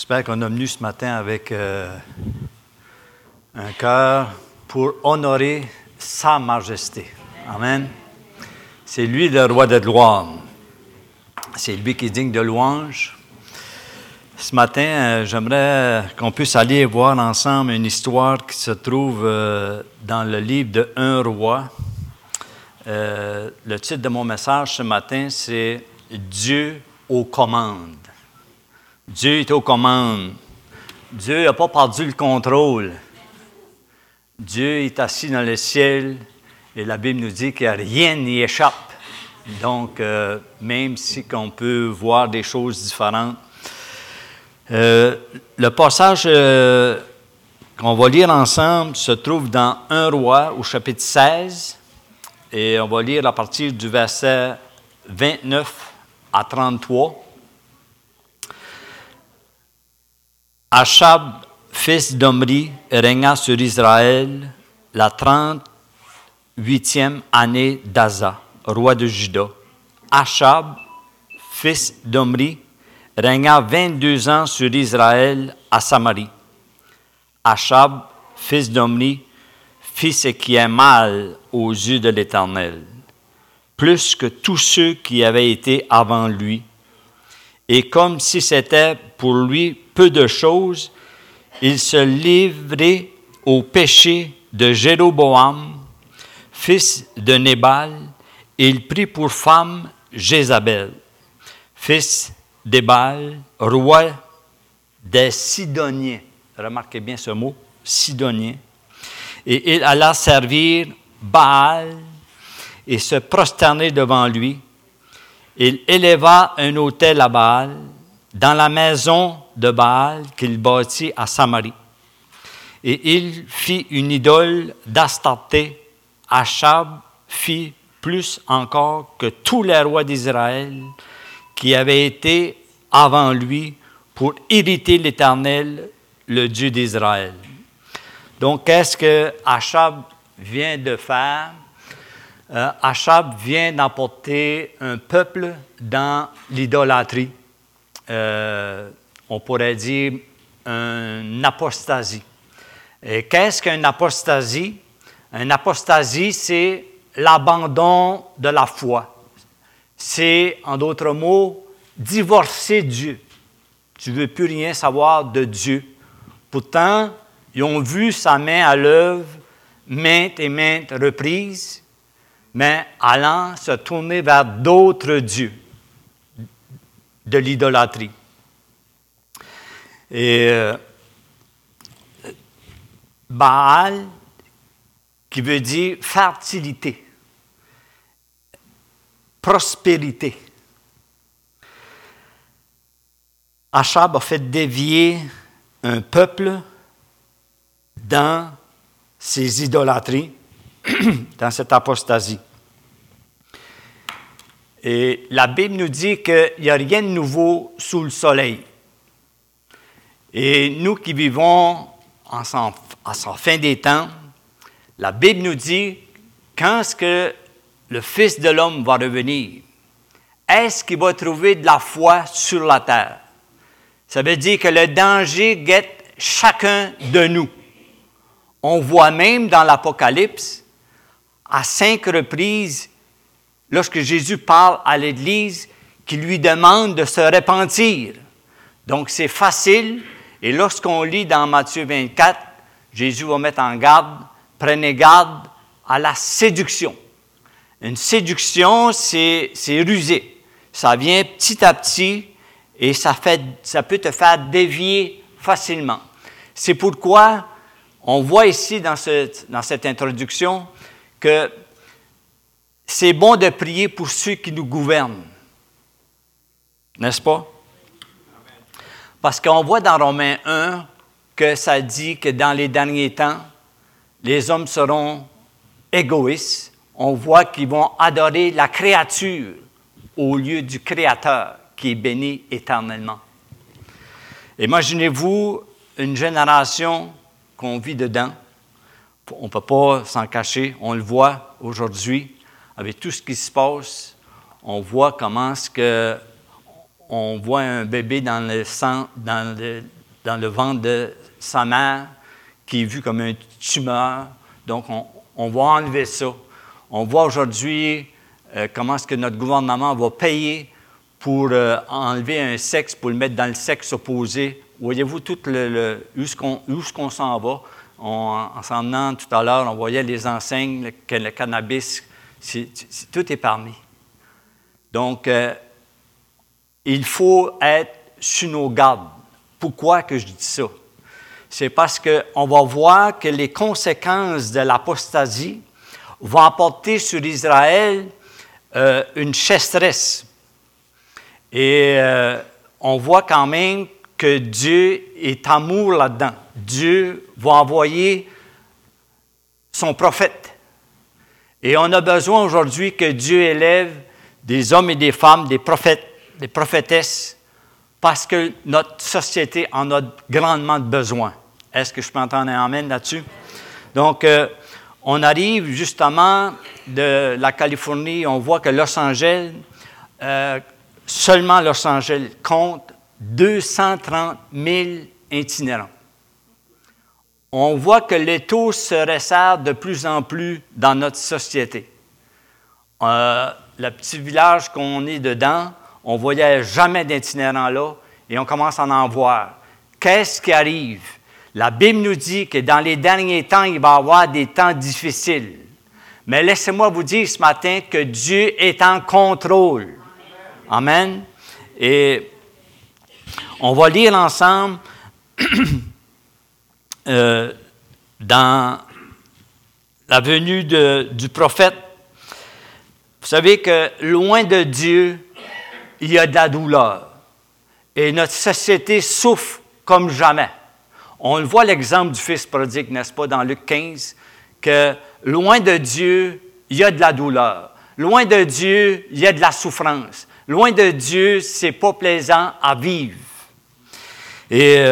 J'espère qu'on est venu ce matin avec un cœur pour honorer sa majesté. Amen. C'est lui le roi de gloire. C'est lui qui est digne de louange. Ce matin, j'aimerais qu'on puisse aller voir ensemble une histoire qui se trouve dans le livre de 1 Roi. Le titre de mon message ce matin, c'est « Dieu aux commandes ». Dieu est aux commandes. Dieu n'a pas perdu le contrôle. Dieu est assis dans le ciel et la Bible nous dit que rien n'y échappe. Donc, même si on peut voir des choses différentes. Le passage qu'on va lire ensemble se trouve dans 1 Roi au chapitre 16 et on va lire à partir du verset 29 à 33. Achab, fils d'Omri, régna sur Israël la 38e année d'Asa, roi de Juda. Achab, fils d'Omri, régna 22 ans sur Israël à Samarie. Achab, fils d'Omri, fit ce qui est mal aux yeux de l'Éternel, plus que tous ceux qui avaient été avant lui. Et comme si c'était pour lui peu de choses, il se livrait au péché de Jéroboam, fils de Nébal, et il prit pour femme Jézabel, fils d'Ébal, roi des Sidoniens. Remarquez bien ce mot, Sidoniens. Et il alla servir Baal et se prosterner devant lui. Il éleva un autel à Baal dans la maison de Baal qu'il bâtit à Samarie. Et il fit une idole d'Astarté. Achab fit plus encore que tous les rois d'Israël qui avaient été avant lui pour irriter l'Éternel, le Dieu d'Israël. Donc, qu'est-ce que Achab vient de faire? Achab vient d'emporter un peuple dans l'idolâtrie. On pourrait dire une apostasie. Et qu'est-ce qu'une apostasie? Une apostasie, c'est l'abandon de la foi. C'est, en d'autres mots, divorcer Dieu. Tu ne veux plus rien savoir de Dieu. Pourtant, ils ont vu sa main à l'œuvre maintes et maintes reprises, mais allant se tourner vers d'autres dieux de l'idolâtrie. Et Baal, qui veut dire fertilité, prospérité. Achab a fait dévier un peuple dans ses idolâtries, dans cette apostasie. Et la Bible nous dit qu'il n'y a rien de nouveau sous le soleil. Et nous qui vivons à sa fin des temps, la Bible nous dit quand est-ce que le Fils de l'homme va revenir? Est-ce qu'il va trouver de la foi sur la terre? Ça veut dire que le danger guette chacun de nous. On voit même dans l'Apocalypse, à 5 reprises, lorsque Jésus parle à l'Église, qu'il lui demande de se repentir. Donc, c'est facile. Et lorsqu'on lit dans Matthieu 24, Jésus va mettre en garde, prenez garde à la séduction. Une séduction, c'est rusé. Ça vient petit à petit et ça peut te faire dévier facilement. C'est pourquoi on voit ici dans cette introduction que c'est bon de prier pour ceux qui nous gouvernent. N'est-ce pas? Parce qu'on voit dans Romains 1 que ça dit que dans les derniers temps, les hommes seront égoïstes. On voit qu'ils vont adorer la créature au lieu du Créateur qui est béni éternellement. Imaginez-vous une génération qu'on vit dedans. On ne peut pas s'en cacher. On le voit aujourd'hui avec tout ce qui se passe. On voit comment on voit un bébé dans le dans le ventre de sa mère, qui est vu comme un tumeur. Donc, on va enlever ça. On voit aujourd'hui comment est-ce que notre gouvernement va payer pour enlever un sexe, pour le mettre dans le sexe opposé. Voyez-vous tout où est-ce qu'on s'en va? En s'en venant tout à l'heure, on voyait les enseignes, que le cannabis, tout est permis. Donc, il faut être sur nos gardes. Pourquoi que je dis ça? C'est parce qu'on va voir que les conséquences de l'apostasie vont apporter sur Israël une sécheresse. Et on voit quand même que Dieu est amour là-dedans. Dieu va envoyer son prophète. Et on a besoin aujourd'hui que Dieu élève des hommes et des femmes, des prophètes, des prophétesses, parce que notre société en a grandement besoin. Est-ce que je peux entendre un amen là-dessus? Donc, on arrive justement de la Californie, on voit que Los Angeles, seulement Los Angeles compte 230 000 itinérants. On voit que les taux se resserrent de plus en plus dans notre société. Le petit village qu'on est dedans, on ne voyait jamais d'itinérants là, et on commence à en voir. Qu'est-ce qui arrive? La Bible nous dit que dans les derniers temps, il va y avoir des temps difficiles. Mais laissez-moi vous dire ce matin que Dieu est en contrôle. Amen. Et on va lire ensemble dans la venue du prophète. Vous savez que loin de Dieu, il y a de la douleur. Et notre société souffre comme jamais. On le voit l'exemple du fils prodigue, n'est-ce pas, dans Luc 15, que loin de Dieu, il y a de la douleur. Loin de Dieu, il y a de la souffrance. Loin de Dieu, c'est pas plaisant à vivre. Et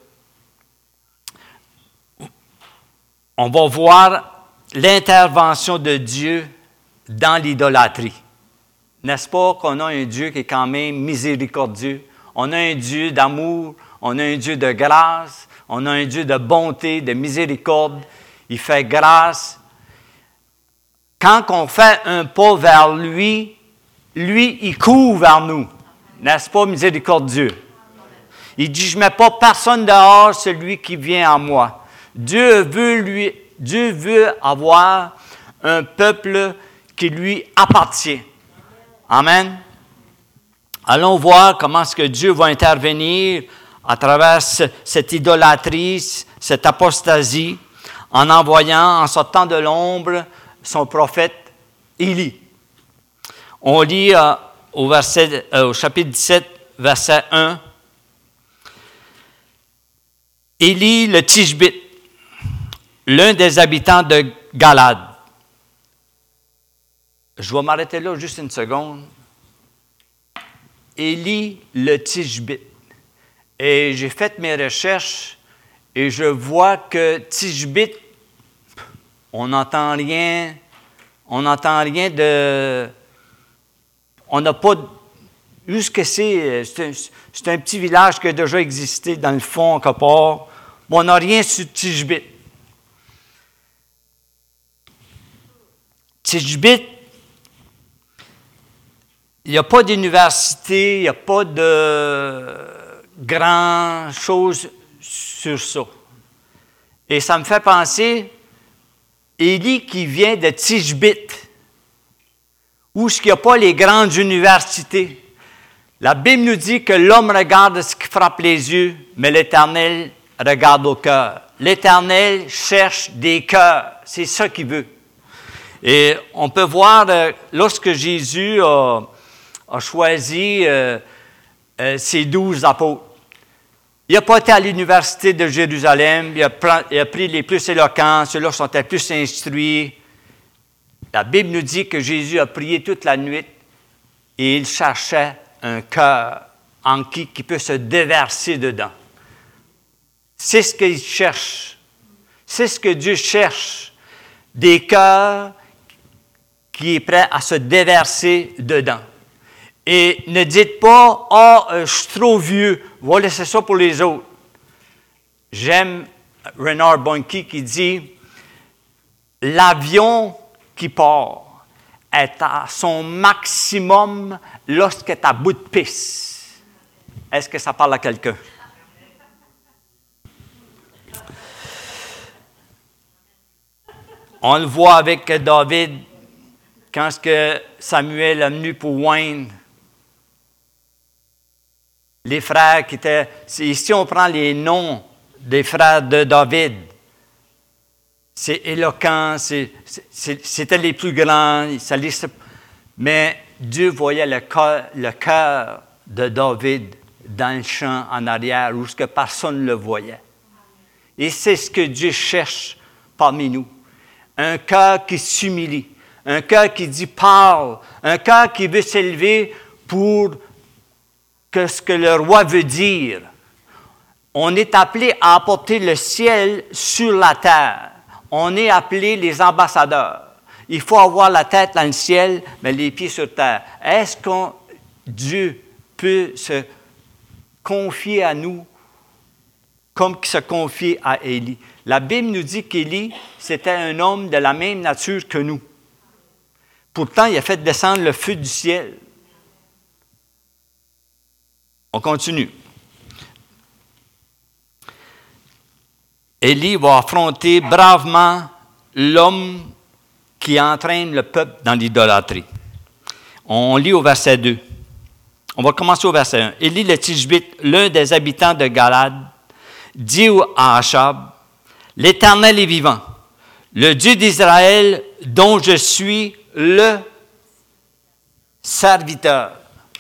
on va voir l'intervention de Dieu dans l'idolâtrie. N'est-ce pas qu'on a un Dieu qui est quand même miséricordieux? On a un Dieu d'amour, on a un Dieu de grâce, on a un Dieu de bonté, de miséricorde. Il fait grâce. Quand on fait un pas vers lui, lui, il court vers nous. N'est-ce pas miséricordieux? Il dit, je ne mets pas personne dehors, celui qui vient à moi. Dieu veut avoir un peuple qui lui appartient. Amen. Allons voir comment est-ce que Dieu va intervenir à travers cette idolâtrie, cette apostasie, en envoyant, en sortant de l'ombre, son prophète Élie. On lit au chapitre 17, verset 1. Élie le Tishbite, l'un des habitants de Galad. Je vais m'arrêter là juste une seconde. Élie le Tishbite. Et j'ai fait mes recherches et je vois que Tishbite, on n'entend rien de... On n'a pas... Jusque c'est un petit village qui a déjà existé dans le fond, quelque part. Mais on n'a rien sur Tishbite. Tishbite, il n'y a pas d'université, il n'y a pas de grand chose sur ça. Et ça me fait penser, Élie qui vient de Tishbite, où il n'y a pas les grandes universités. La Bible nous dit que l'homme regarde ce qui frappe les yeux, mais l'Éternel regarde au cœur. L'Éternel cherche des cœurs. C'est ça qu'il veut. Et on peut voir, lorsque Jésus a choisi ses 12 apôtres, il n'a pas été à l'université de Jérusalem, il a pris les plus éloquents, ceux-là qui sont les plus instruits. La Bible nous dit que Jésus a prié toute la nuit et il cherchait un cœur en qui peut se déverser dedans. C'est ce qu'il cherche. C'est ce que Dieu cherche. Des cœurs qui est prêt à se déverser dedans. Et ne dites pas, je suis trop vieux, on va laisser ça pour les autres. J'aime Reinhard Bonnke qui dit « L'avion qui part est à son maximum lorsqu'il est à bout de piste. » Est-ce que ça parle à quelqu'un? On le voit avec David, quand Samuel est venu pour oindre les frères qui étaient... Ici, on prend les noms des frères de David. C'est éloquent, c'était les plus grands. Mais Dieu voyait le cœur de David dans le champ en arrière, où personne ne le voyait. Et c'est ce que Dieu cherche parmi nous. Un cœur qui s'humilie, un cœur qui dit « parle », un cœur qui veut s'élever pour que ce que le roi veut dire. On est appelé à apporter le ciel sur la terre. On est appelé les ambassadeurs. Il faut avoir la tête dans le ciel, mais les pieds sur terre. Est-ce que Dieu peut se confier à nous comme il se confiait à Élie? La Bible nous dit qu'Élie, c'était un homme de la même nature que nous. Pourtant, il a fait descendre le feu du ciel. On continue. Élie va affronter bravement l'homme qui entraîne le peuple dans l'idolâtrie. On lit au verset 2. On va commencer au verset 1. Élie le Tishbite, l'un des habitants de Galad, dit à Achab, « L'Éternel est vivant, le Dieu d'Israël dont je suis le serviteur. »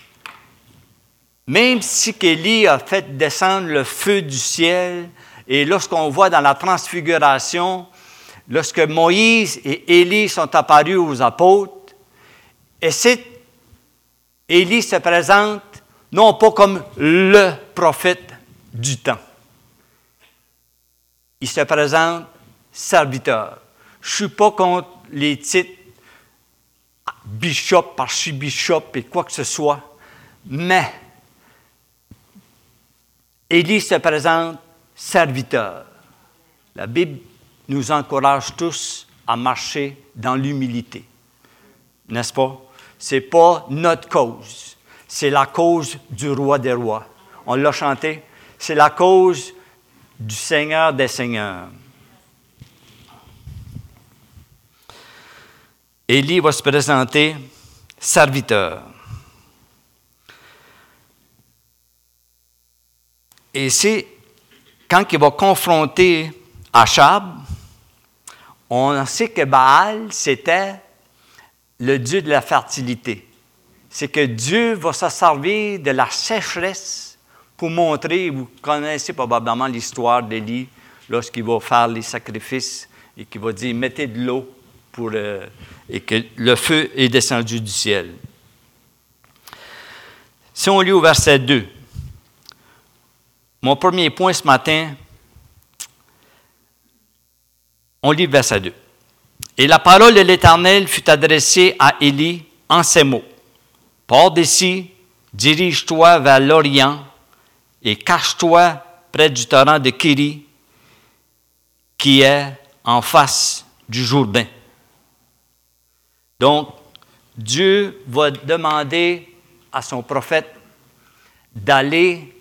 Même si Élie a fait descendre le feu du ciel, et lorsqu'on voit dans la transfiguration, lorsque Moïse et Élie sont apparus aux apôtres, et Élie se présente non pas comme le prophète du temps. Il se présente serviteur. Je ne suis pas contre les titres bishop, archibishop et quoi que ce soit, mais Élie se présente serviteur. La Bible nous encourage tous à marcher dans l'humilité. N'est-ce pas? Ce n'est pas notre cause. C'est la cause du roi des rois. On l'a chanté. C'est la cause du Seigneur des seigneurs. Élie va se présenter serviteur. Et c'est quand il va confronter Achab, on sait que Baal, c'était le dieu de la fertilité. C'est que Dieu va se servir de la sécheresse pour montrer, vous connaissez probablement l'histoire d'Élie, lorsqu'il va faire les sacrifices et qu'il va dire, mettez de l'eau et que le feu est descendu du ciel. Si on lit au verset 2, mon premier point ce matin, on lit le verset 2. Et la parole de l'Éternel fut adressée à Élie en ces mots. Pars d'ici, dirige-toi vers l'Orient et cache-toi près du torrent de Kéri qui est en face du Jourdain. Donc, Dieu va demander à son prophète d'aller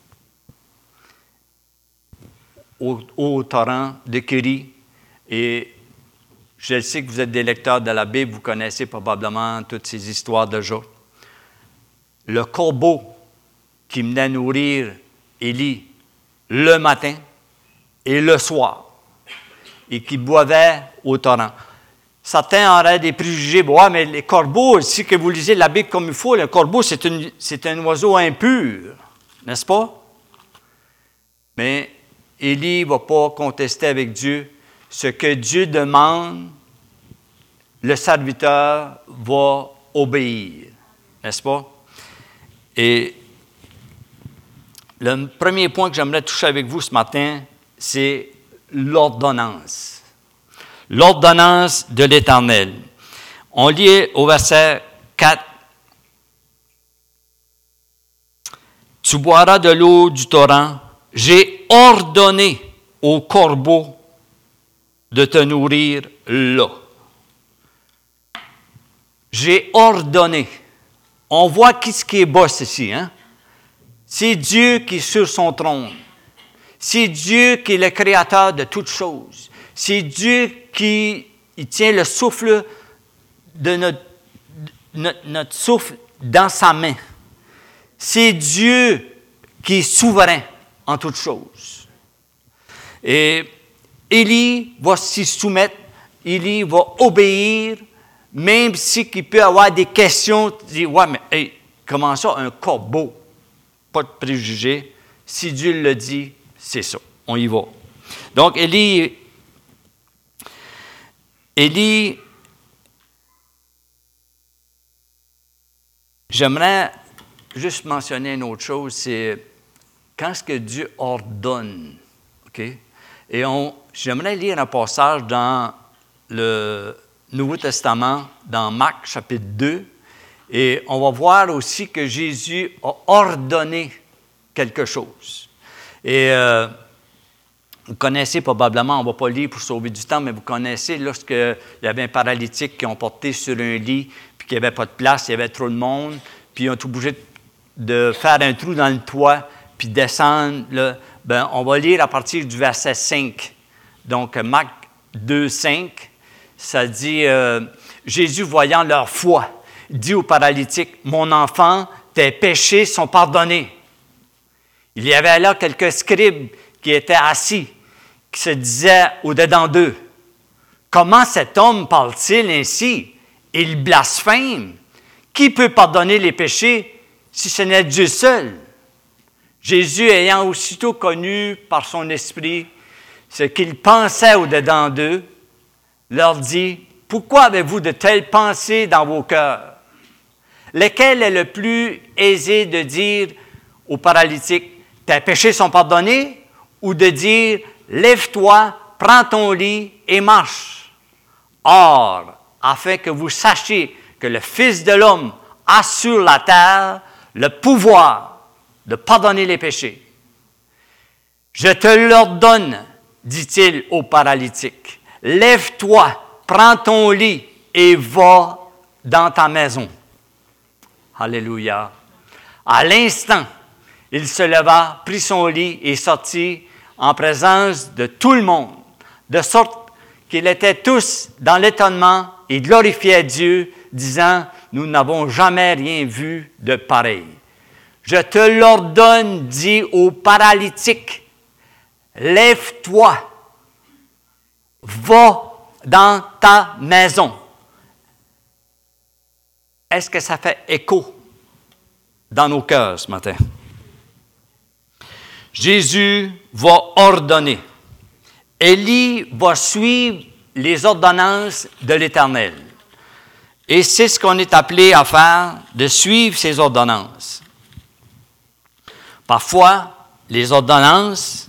au torrent de Kéri. Et je sais que vous êtes des lecteurs de la Bible, vous connaissez probablement toutes ces histoires de Job. Le corbeau qui venait nourrir Élie le matin et le soir, et qui boivait au torrent. Certains auraient des préjugés. Ouais, mais les corbeaux, si que vous lisez la Bible comme il faut, le corbeau, c'est un oiseau impur, n'est-ce pas? Mais Élie ne va pas contester avec Dieu. Ce que Dieu demande, le serviteur va obéir, n'est-ce pas? Et le premier point que j'aimerais toucher avec vous ce matin, c'est l'ordonnance. L'ordonnance de l'Éternel. On lit au verset 4. Tu boiras de l'eau du torrent. J'ai ordonné aux corbeaux de te nourrir là. J'ai ordonné. On voit qui ce qui est boss ici, hein? C'est Dieu qui est sur son trône. C'est Dieu qui est le créateur de toutes choses. C'est Dieu qui tient le souffle de notre souffle dans sa main. C'est Dieu qui est souverain en toutes choses. Et Élie va s'y soumettre, Élie va obéir, même si il peut avoir des questions, il dit, ouais, mais hey, comment ça, un corbeau? Pas de préjugés. Si Dieu le dit, c'est ça. On y va. Donc, Élie, j'aimerais juste mentionner une autre chose, c'est quand ce que Dieu ordonne, OK? Et j'aimerais lire un passage dans le Nouveau Testament, dans Marc, chapitre 2, et on va voir aussi que Jésus a ordonné quelque chose. Et vous connaissez probablement, on ne va pas lire pour sauver du temps, mais vous connaissez lorsqu'il y avait un paralytique qui ont porté sur un lit, puis qu'il n'y avait pas de place, il y avait trop de monde, puis ils ont été obligés de faire un trou dans le toit, puis descendre. Là, on va lire à partir du verset 5. Donc, Marc 2, 5, ça dit, Jésus, voyant leur foi, dit au paralytique, « Mon enfant, tes péchés sont pardonnés. » Il y avait là quelques scribes qui étaient assis, qui se disaient au-dedans d'eux, « Comment cet homme parle-t-il ainsi? Il blasphème. Qui peut pardonner les péchés si ce n'est Dieu seul? » Jésus, ayant aussitôt connu par son esprit ce qu'ils pensaient au-dedans d'eux, leur dit, « Pourquoi avez-vous de telles pensées dans vos cœurs? Lequel est le plus aisé de dire au paralytique, « Tes péchés sont pardonnés » ou de dire, « Lève-toi, prends ton lit et marche. » Or, afin que vous sachiez que le Fils de l'homme a sur la terre le pouvoir de pardonner les péchés. Je te l'ordonne, dit-il au paralytique, lève-toi, prends ton lit et va dans ta maison. Alléluia. À l'instant, il se leva, prit son lit et sortit en présence de tout le monde, de sorte qu'ils étaient tous dans l'étonnement et glorifiaient Dieu, disant, « Nous n'avons jamais rien vu de pareil. » Je te l'ordonne, dit au paralytique, lève-toi, va dans ta maison. Est-ce que ça fait écho dans nos cœurs ce matin? Jésus va ordonner. Élie va suivre les ordonnances de l'Éternel. Et c'est ce qu'on est appelé à faire, de suivre ces ordonnances. Parfois, les ordonnances,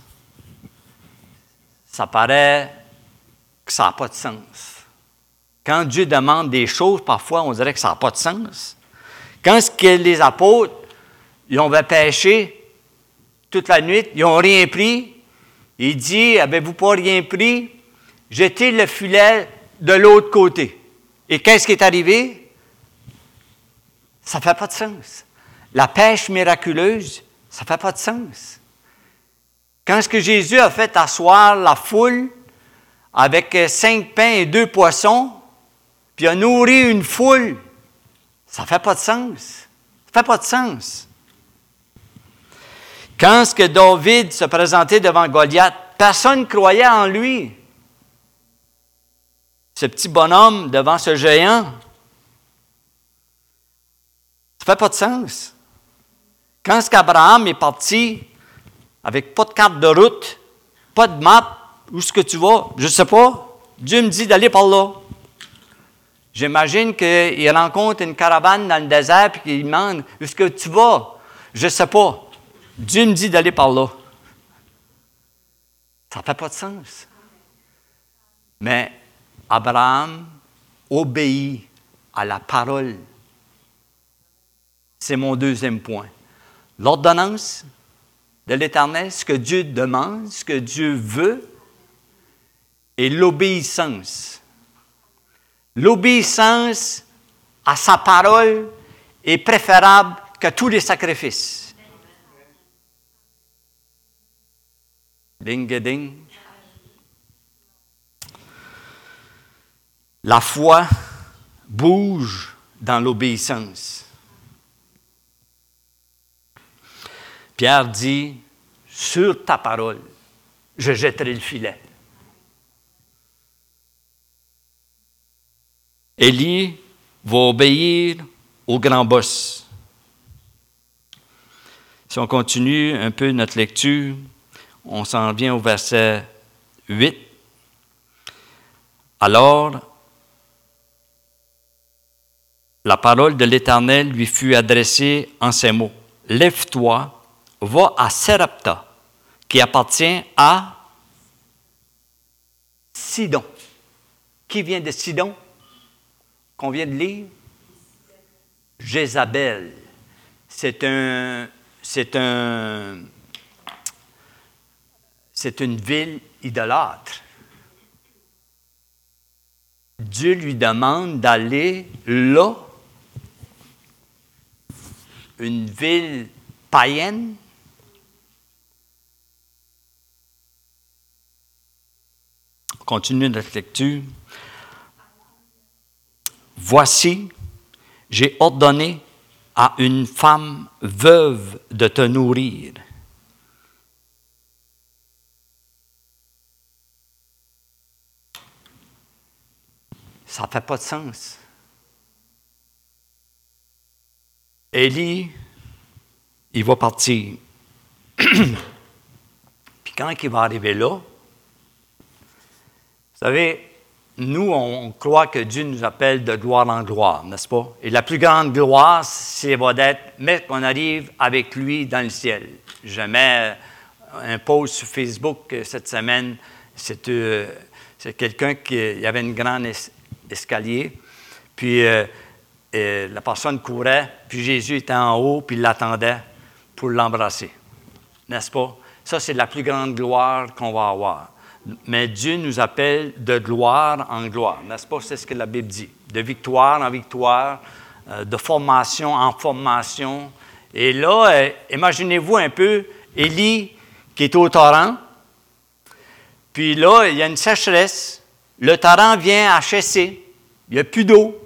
ça paraît que ça n'a pas de sens. Quand Dieu demande des choses, parfois, on dirait que ça n'a pas de sens. Quand les apôtres, ils ont pêché toute la nuit, ils n'ont rien pris, il dit, « Avez-vous pas rien pris? Jetez le filet de l'autre côté. » Et qu'est-ce qui est arrivé? Ça ne fait pas de sens. La pêche miraculeuse, ça ne fait pas de sens. Quand ce que Jésus a fait asseoir la foule avec 5 pains et 2 poissons, puis a nourri une foule, ça ne fait pas de sens. Ça ne fait pas de sens. Quand ce que David se présentait devant Goliath, personne ne croyait en lui. Ce petit bonhomme devant ce géant, ça ne fait pas de sens. Quand est-ce qu'Abraham est parti avec pas de carte de route, pas de map, où est-ce que tu vas? Je ne sais pas. Dieu me dit d'aller par là. J'imagine qu'il rencontre une caravane dans le désert et qu'il demande où est-ce que tu vas? Je ne sais pas. Dieu me dit d'aller par là. Ça ne fait pas de sens. Mais Abraham obéit à la parole. C'est mon deuxième point. L'ordonnance, de l'Éternel, ce que Dieu demande, ce que Dieu veut, et l'obéissance. L'obéissance à sa parole est préférable que tous les sacrifices. Ding, ding. La foi bouge dans l'obéissance. Pierre dit, sur ta parole, je jetterai le filet. Élie va obéir au grand boss. Si on continue un peu notre lecture, on s'en vient au verset 8. Alors, la parole de l'Éternel lui fut adressée en ces mots. « Lève-toi, va à Sarepta, qui appartient à Sidon. » Qui vient de Sidon? Qu'on vient de lire? Jézabel. C'est une ville idolâtre. Dieu lui demande d'aller là, une ville païenne. On continue notre lecture. Voici, j'ai ordonné à une femme veuve de te nourrir. Ça ne fait pas de sens. Élie, il va partir. Puis quand il va arriver là, vous savez, nous, on croit que Dieu nous appelle de gloire en gloire, n'est-ce pas? Et la plus grande gloire, c'est d'être qu'on arrive avec lui dans le ciel. Je mets un post sur Facebook cette semaine. C'est quelqu'un il y avait une grande escalier, puis la personne courait, puis Jésus était en haut, puis il l'attendait pour l'embrasser. N'est-ce pas? Ça, c'est la plus grande gloire qu'on va avoir. Mais Dieu nous appelle de gloire en gloire, n'est-ce pas? C'est ce que la Bible dit. De victoire en victoire, de formation en formation. Et là, imaginez-vous un peu Élie qui est au torrent. Puis là, il y a une sécheresse. Le torrent vient à cesser. Il n'y a plus d'eau.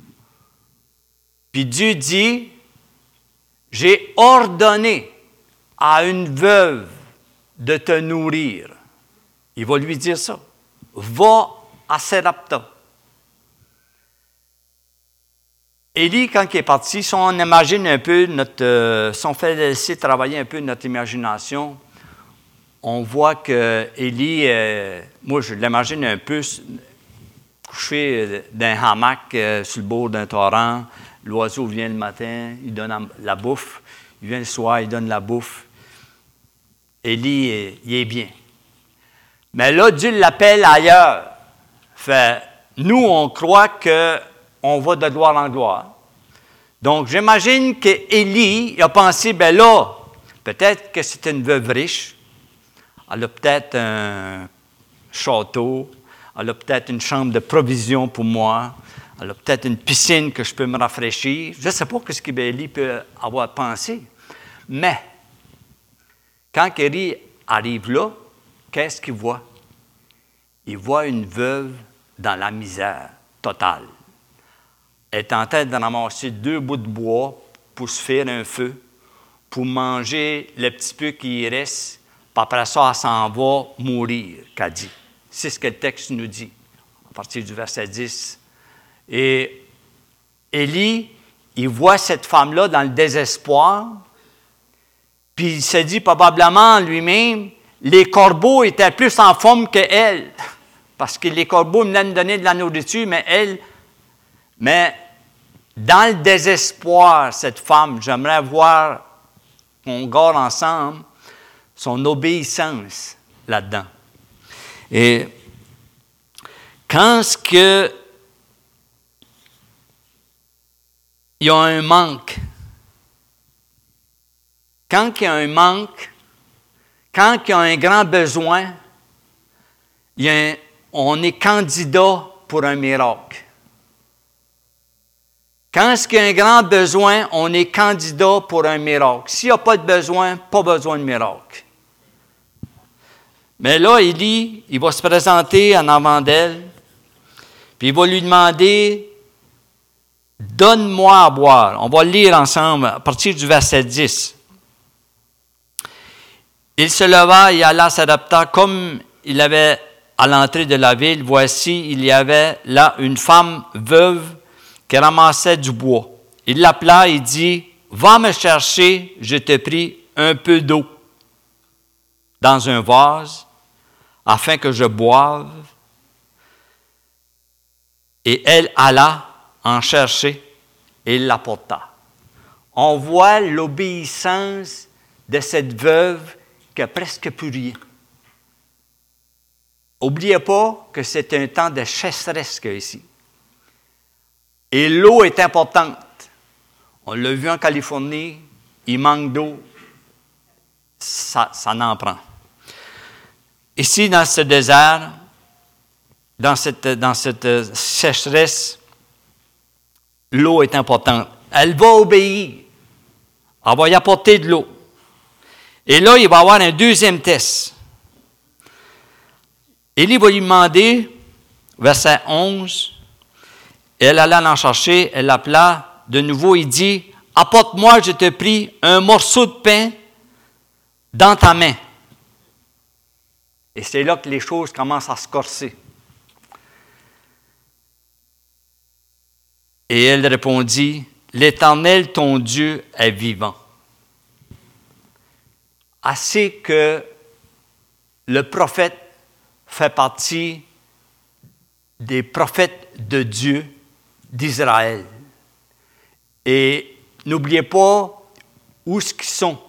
Puis Dieu dit, j'ai ordonné à une veuve de te nourrir. Il va lui dire ça. Va à Sarepta. Élie, quand il est parti, si on imagine un peu si on fait laisser travailler un peu notre imagination, on voit que Élie, moi je l'imagine un peu couché d'un hamac sur le bord d'un torrent. L'oiseau vient le matin, il donne la bouffe. Il vient le soir, il donne la bouffe. Élie, il est bien. Mais là, Dieu l'appelle ailleurs. Fait, nous, on croit qu'on va de gloire en gloire. Donc, j'imagine qu'Élie a pensé, ben là, peut-être que c'est une veuve riche. Elle a peut-être un château. Elle a peut-être une chambre de provision pour moi. Elle a peut-être une piscine que je peux me rafraîchir. Je ne sais pas ce qu'Élie peut avoir pensé. Mais, quand Élie arrive là, qu'est-ce qu'il voit? Il voit une veuve dans la misère totale. Elle est en train de ramasser 2 bouts de bois pour se faire un feu, pour manger le petit peu qui y reste, puis après ça, elle s'en va mourir, qu'a dit. C'est ce que le texte nous dit, à partir du verset 10. Et Élie, il voit cette femme-là dans le désespoir, puis il se dit probablement lui-même, les corbeaux étaient plus en forme qu'elle, parce que les corbeaux venaient me donner de la nourriture, mais dans le désespoir, cette femme, j'aimerais voir qu'on garde ensemble son obéissance là-dedans. Et quand il y a un manque, quand il y a un manque, Quand il y a un grand besoin, on est candidat pour un miracle. Quand il y a un grand besoin, on est candidat pour un miracle. S'il n'y a pas de besoin, pas besoin de miracle. Mais là, Élie, il va se présenter en avant d'elle, puis il va lui demander, « Donne-moi à boire. » On va le lire ensemble à partir du verset 10. Il se leva et alla s'adapta comme il avait à l'entrée de la ville. Voici, il y avait là une femme veuve qui ramassait du bois. Il l'appela et dit, « Va me chercher, je te prie, un peu d'eau dans un vase, afin que je boive. » Et elle alla en chercher et il l'apporta. On voit l'obéissance de cette veuve qui n'a presque plus rien. N'oubliez pas que c'est un temps de sécheresse ici. Et l'eau est importante. On l'a vu en Californie, il manque d'eau. Ça en prend. Ici, dans ce désert, dans cette sécheresse, l'eau est importante. Elle va obéir. Elle va y apporter de l'eau. Et là, il va y avoir un deuxième test. Élie va lui demander, verset 11, elle alla l'en chercher, elle l'appela de nouveau, il dit, « Apporte-moi, je te prie, un morceau de pain dans ta main. » Et c'est là que les choses commencent à se corser. Et elle répondit, « L'Éternel, ton Dieu, est vivant. » Assez que le prophète fait partie des prophètes de Dieu d'Israël. Et n'oubliez pas où ce qu'ils sont.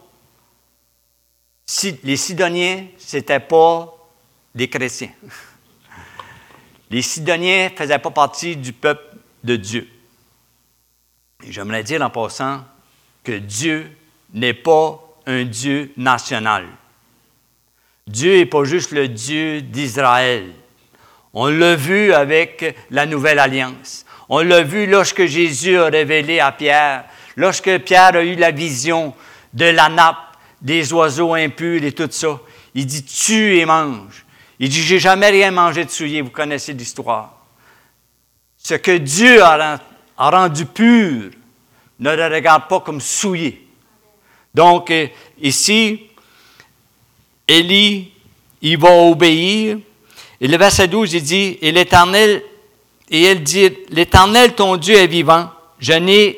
Les Sidoniens, ce n'étaient pas des chrétiens. Les Sidoniens ne faisaient pas partie du peuple de Dieu. Et j'aimerais dire en passant que Dieu n'est pas un Dieu national. Dieu n'est pas juste le Dieu d'Israël. On l'a vu avec la Nouvelle Alliance. On l'a vu lorsque Jésus a révélé à Pierre, lorsque Pierre a eu la vision de la nappe, des oiseaux impurs et tout ça. Il dit, tue et mange. Il dit, j'ai jamais rien mangé de souillé. Vous connaissez l'histoire. Ce que Dieu a rendu pur, ne le regarde pas comme souillé. Donc, ici, Élie, il va obéir. Et le verset 12, il dit, et elle dit, l'Éternel, ton Dieu est vivant. Je n'ai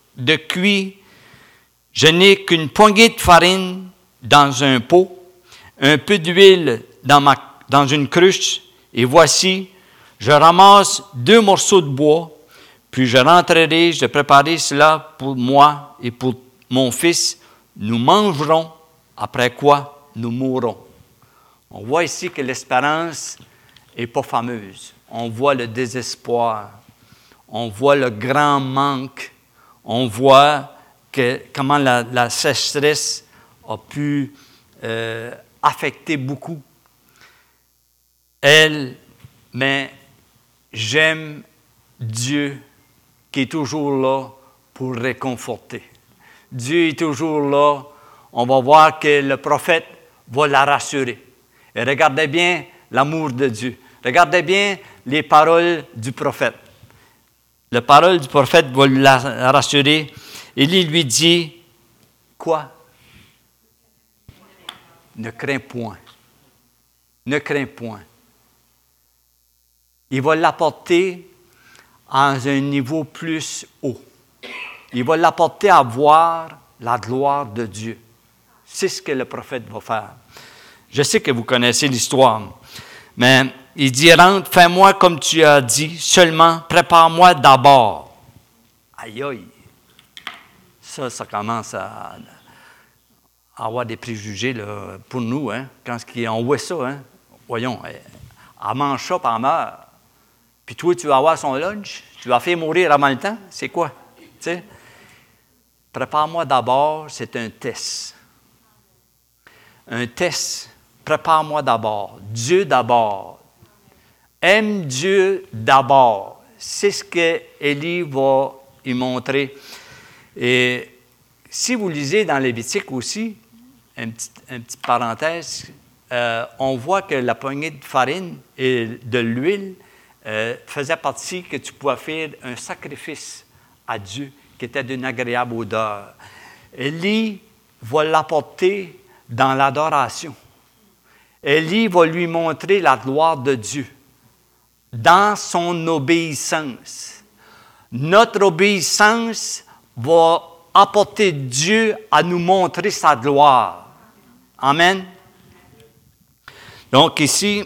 qu'une poignée de farine dans un pot, un peu d'huile dans une cruche, et voici, je ramasse 2 morceaux de bois, puis je rentrerai, je préparerai cela pour moi et pour mon fils. Nous mangerons, après quoi nous mourrons. On voit ici que l'espérance n'est pas fameuse. On voit le désespoir. On voit le grand manque. On voit comment la sécheresse a pu affecter beaucoup. Mais j'aime Dieu qui est toujours là pour réconforter. Dieu est toujours là. On va voir que le prophète va la rassurer. Et regardez bien l'amour de Dieu. Regardez bien les paroles du prophète. La parole du prophète va la rassurer. Élie lui dit, quoi? Ne crains point. Ne crains point. Il va l'apporter à un niveau plus haut. Il va l'apporter à voir la gloire de Dieu. C'est ce que le prophète va faire. Je sais que vous connaissez l'histoire, mais il dit, rentre, fais-moi comme tu as dit, seulement prépare-moi d'abord. Aïe, aïe. Ça commence à avoir des préjugés là, pour nous, hein, quand on voit ça. Hein. Voyons, elle mange ça, puis elle meurt. Puis toi, tu vas avoir son lunch, tu vas faire mourir avant le temps. C'est quoi? Tu sais? Prépare-moi d'abord, c'est un test. un test. Prépare-moi d'abord. Dieu d'abord. Aime Dieu d'abord. C'est ce qu'Élie va y montrer. Et si vous lisez dans Lévitique aussi, une petite parenthèse, on voit que la poignée de farine et de l'huile faisait partie que tu pouvais faire un sacrifice à Dieu qui était d'une agréable odeur. Élie va l'apporter dans l'adoration. Élie va lui montrer la gloire de Dieu dans son obéissance. Notre obéissance va apporter Dieu à nous montrer sa gloire. Amen. Donc ici,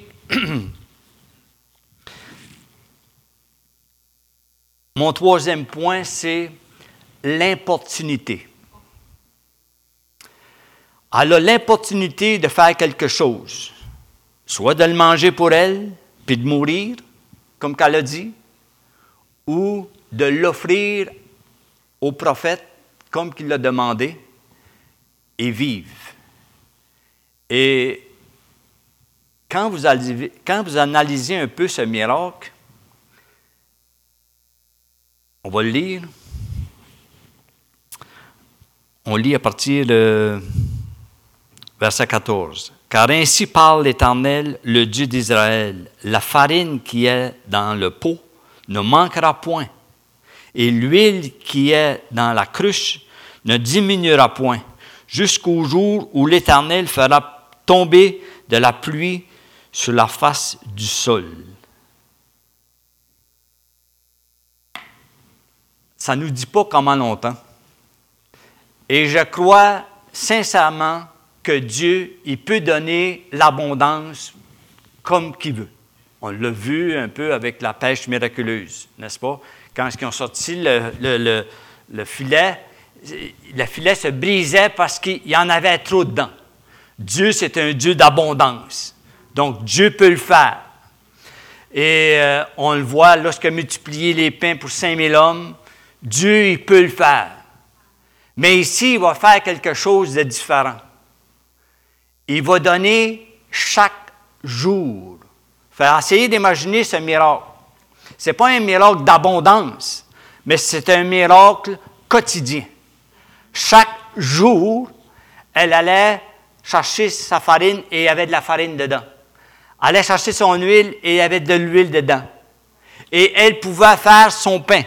mon troisième point, c'est l'importunité. Elle a l'importunité de faire quelque chose, soit de le manger pour elle, puis de mourir, comme qu'elle a dit, ou de l'offrir au prophète, comme qu'il l'a demandé, et vivre. Et quand vous analysez un peu ce miracle, on va le lire. On lit à partir de verset 14. « Car ainsi parle l'Éternel, le Dieu d'Israël, la farine qui est dans le pot ne manquera point, et l'huile qui est dans la cruche ne diminuera point, jusqu'au jour où l'Éternel fera tomber de la pluie sur la face du sol. » Ça ne nous dit pas comment longtemps. Et je crois sincèrement que Dieu, il peut donner l'abondance comme qu'il veut. On l'a vu un peu avec la pêche miraculeuse, n'est-ce pas? Quand ils ont sorti le filet se brisait parce qu'il y en avait trop dedans. Dieu, c'est un Dieu d'abondance. Donc, Dieu peut le faire. Et on le voit, lorsqu'il a multiplié les pains pour 5000 hommes, Dieu, il peut le faire. Mais ici, il va faire quelque chose de différent. Il va donner chaque jour. Essayez d'imaginer ce miracle. Ce n'est pas un miracle d'abondance, mais c'est un miracle quotidien. Chaque jour, elle allait chercher sa farine et il y avait de la farine dedans. Elle allait chercher son huile et il y avait de l'huile dedans. Et elle pouvait faire son pain.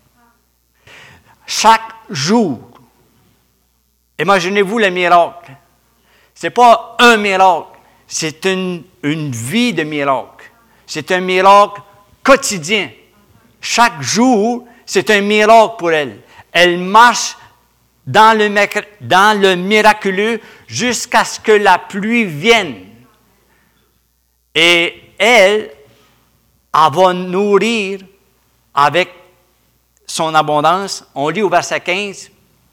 Chaque jour. Imaginez-vous le miracle. Ce n'est pas un miracle, c'est une vie de miracle. C'est un miracle quotidien. Chaque jour, c'est un miracle pour elle. Elle marche dans le miraculeux jusqu'à ce que la pluie vienne. Et elle va nourrir avec son abondance. On lit au verset 15.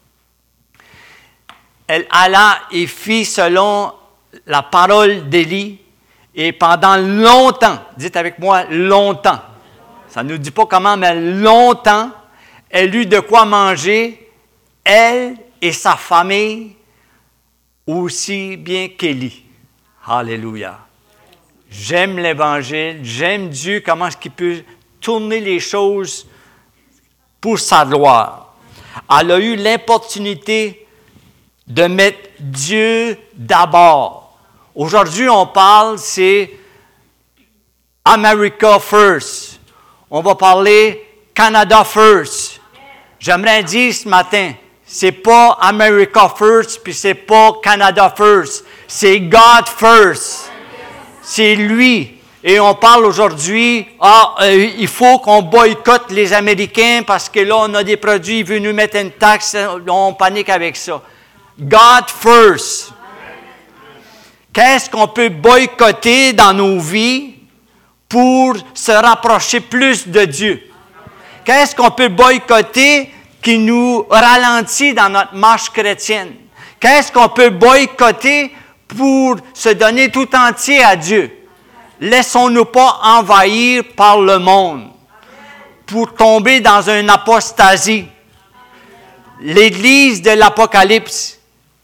Elle alla et fit selon la parole d'Élie, et pendant longtemps, dites avec moi, longtemps, ça ne nous dit pas comment, mais longtemps, elle eut de quoi manger, elle et sa famille, aussi bien qu'Élie. Alléluia. J'aime l'Évangile, j'aime Dieu, comment est-ce qu'il peut tourner les choses pour sa gloire. Elle a eu l'opportunité de mettre Dieu d'abord. Aujourd'hui, on parle, c'est America First. On va parler Canada First. J'aimerais dire ce matin, c'est pas America First, puis c'est pas Canada First. C'est God First. C'est lui. Et on parle aujourd'hui, il faut qu'on boycotte les Américains parce que là, on a des produits, ils veulent nous mettre une taxe, on panique avec ça. God first. Qu'est-ce qu'on peut boycotter dans nos vies pour se rapprocher plus de Dieu? Qu'est-ce qu'on peut boycotter qui nous ralentit dans notre marche chrétienne? Qu'est-ce qu'on peut boycotter pour se donner tout entier à Dieu? Laissons-nous pas envahir par le monde pour tomber dans une apostasie. L'Église de l'Apocalypse,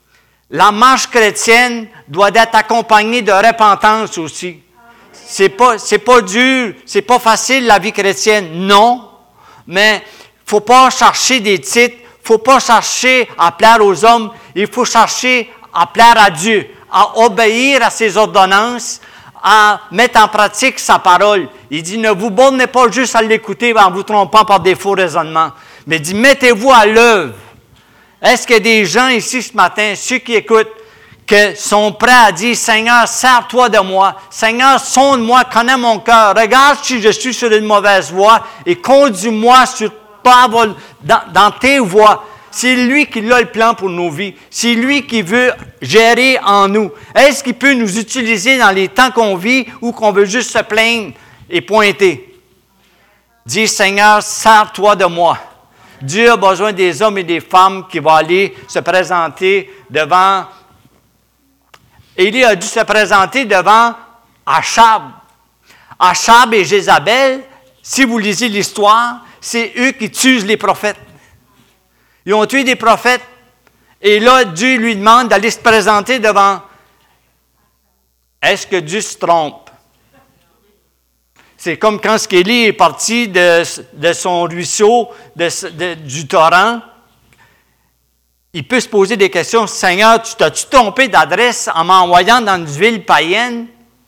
La marche chrétienne doit être accompagnée de repentance aussi. C'est pas dur, c'est pas facile la vie chrétienne, non, mais faut pas chercher des titres, faut pas chercher à plaire aux hommes, il faut chercher à plaire à Dieu, à obéir à ses ordonnances, à mettre en pratique sa parole. Il dit, ne vous bornez pas juste à l'écouter en vous trompant par des faux raisonnements, mais il dit, mettez-vous à l'œuvre. Est-ce qu'il y a des gens ici ce matin, ceux qui écoutent, qui sont prêts à dire, Seigneur, sers-toi de moi. Seigneur, sonde-moi, connais mon cœur. Regarde si je suis sur une mauvaise voie et conduis-moi dans tes voies. C'est lui qui a le plan pour nos vies. C'est lui qui veut gérer en nous. Est-ce qu'il peut nous utiliser dans les temps qu'on vit ou qu'on veut juste se plaindre et pointer? Dis, Seigneur, sers-toi de moi. Dieu a besoin des hommes et des femmes qui vont aller se présenter devant. Élie a dû se présenter devant Achab. Achab et Jézabel, si vous lisez l'histoire, c'est eux qui tuent les prophètes. Ils ont tué des prophètes. Et là, Dieu lui demande d'aller se présenter devant. Est-ce que Dieu se trompe? C'est comme quand Élie est parti de son ruisseau, du torrent. Il peut se poser des questions. Seigneur, t'as-tu trompé d'adresse en m'envoyant dans une ville païenne?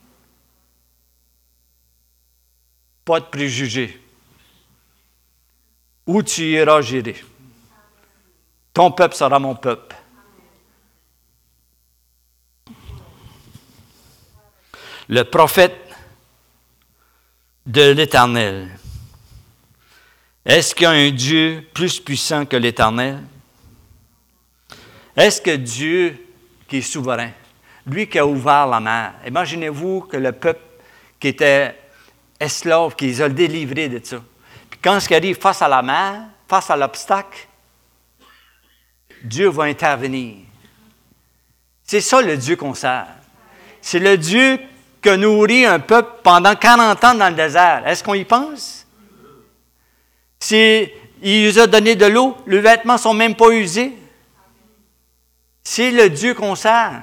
Pas de préjugés. Où tu iras, j'irai. Ton peuple sera mon peuple. Le prophète de l'Éternel. Est-ce qu'il y a un Dieu plus puissant que l'Éternel? Est-ce que Dieu, qui est souverain, lui qui a ouvert la mer, imaginez-vous que le peuple qui était esclave, qui les a délivrés de ça. Puis quand il arrive face à la mer, face à l'obstacle, Dieu va intervenir. C'est ça le Dieu qu'on sert. C'est le Dieu qui a nourri un peuple pendant 40 ans dans le désert. Est-ce qu'on y pense? Il nous a donné de l'eau, les vêtements ne sont même pas usés. C'est le Dieu qu'on sert.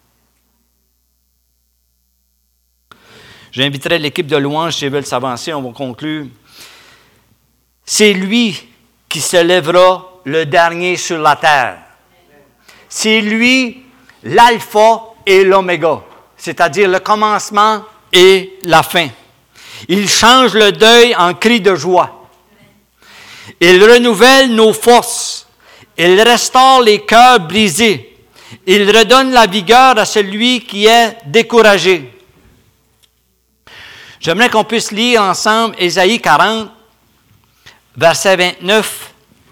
J'inviterai l'équipe de louanges, s'ils veulent s'avancer, on va conclure. C'est lui qui se lèvera le dernier sur la terre. C'est lui l'alpha et l'oméga, c'est-à-dire le commencement et la fin. Il change le deuil en cri de joie. Il renouvelle nos forces. Il restaure les cœurs brisés. Il redonne la vigueur à celui qui est découragé. J'aimerais qu'on puisse lire ensemble Ésaïe 40, verset 29.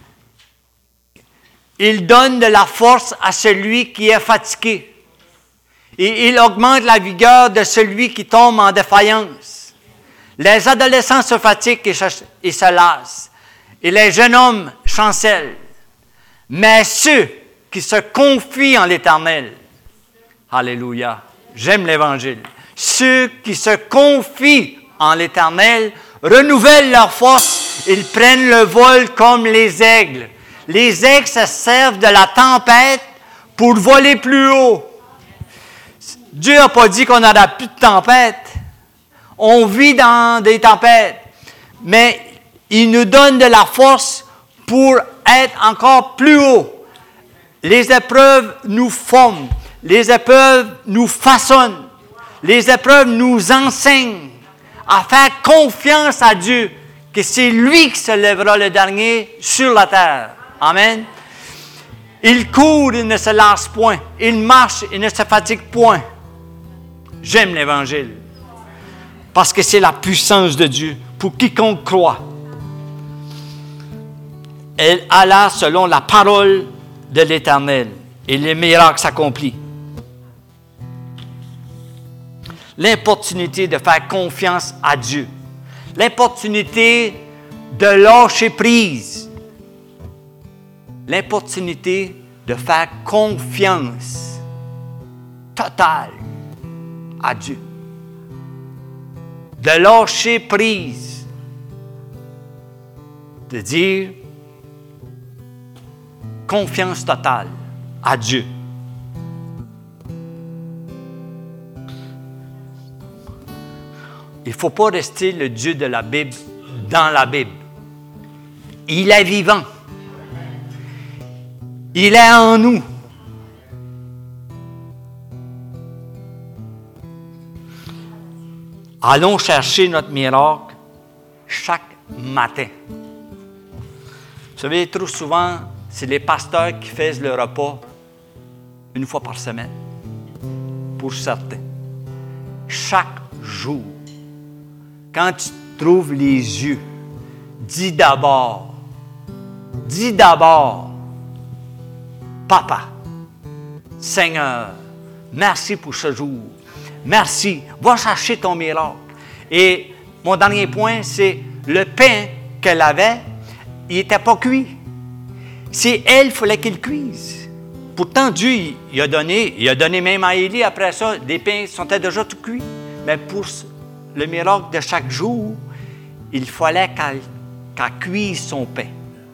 Il donne de la force à celui qui est fatigué. Et il augmente la vigueur de celui qui tombe en défaillance. Les adolescents se fatiguent et se lassent. Et les jeunes hommes chancellent. Mais ceux qui se confient en l'Éternel, alléluia, j'aime l'Évangile. Ceux qui se confient en l'Éternel renouvellent leur force. Ils prennent le vol comme les aigles. Les aigles se servent de la tempête pour voler plus haut. Dieu n'a pas dit qu'on n'aura plus de tempête. On vit dans des tempêtes. Mais il nous donne de la force pour être encore plus haut. Les épreuves nous forment. Les épreuves nous façonnent. Les épreuves nous enseignent à faire confiance à Dieu, que c'est lui qui se lèvera le dernier sur la terre. Amen. Il court, il ne se lasse point. Il marche, il ne se fatigue point. J'aime l'Évangile. Parce que c'est la puissance de Dieu pour quiconque croit. Elle alla selon la parole de l'Éternel et les miracles s'accomplissent. L'opportunité de faire confiance à Dieu. L'opportunité de lâcher prise. L'opportunité de faire confiance totale à Dieu. De lâcher prise. De dire confiance totale à Dieu. il ne faut pas rester le Dieu de la Bible dans la Bible. Il est vivant. Il est en nous. Allons chercher notre miracle chaque matin. Vous savez, trop souvent, c'est les pasteurs qui font le repas une fois par semaine, pour certains. Chaque jour, quand tu trouves les yeux, dis d'abord, Papa, Seigneur, merci pour ce jour. Merci. Va chercher ton miracle. Et mon dernier point, c'est le pain qu'elle avait, il n'était pas cuit. C'est elle, il fallait qu'il cuise. Pourtant, Dieu, il a donné même à Élie, après ça, des pains sont déjà tout cuits. Mais pour le miracle de chaque jour, il fallait qu'elle cuise son pain.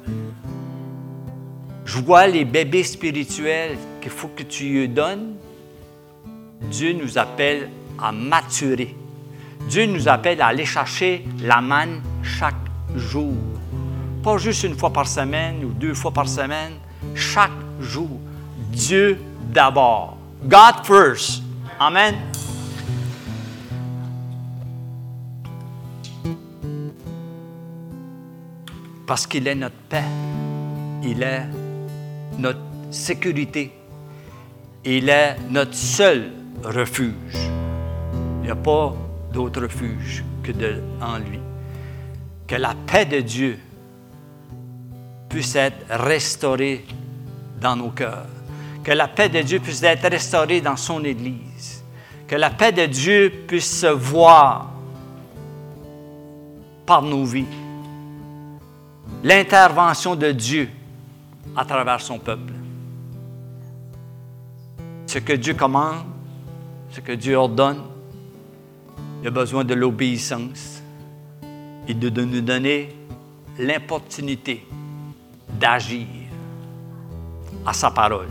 Je vois les bébés spirituels qu'il faut que tu lui donnes. Dieu nous appelle à maturer. Dieu nous appelle à aller chercher la manne chaque jour. Pas juste une fois par semaine ou 2 fois par semaine. Chaque jour. Dieu d'abord. God first. Amen. Parce qu'il est notre paix. Il est notre sécurité. Il est notre seul refuge. Il n'y a pas d'autre refuge que en lui. Que la paix de Dieu puisse être restaurée dans nos cœurs. Que la paix de Dieu puisse être restaurée dans son Église. Que la paix de Dieu puisse se voir par nos vies. L'intervention de Dieu à travers son peuple. Ce que Dieu commande, ce que Dieu ordonne, il a besoin de l'obéissance et de nous donner l'opportunité d'agir à sa parole.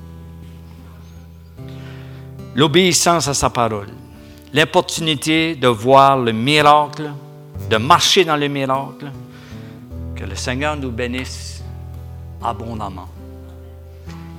L'obéissance à sa parole, l'opportunité de voir le miracle, de marcher dans le miracle, que le Seigneur nous bénisse abondamment.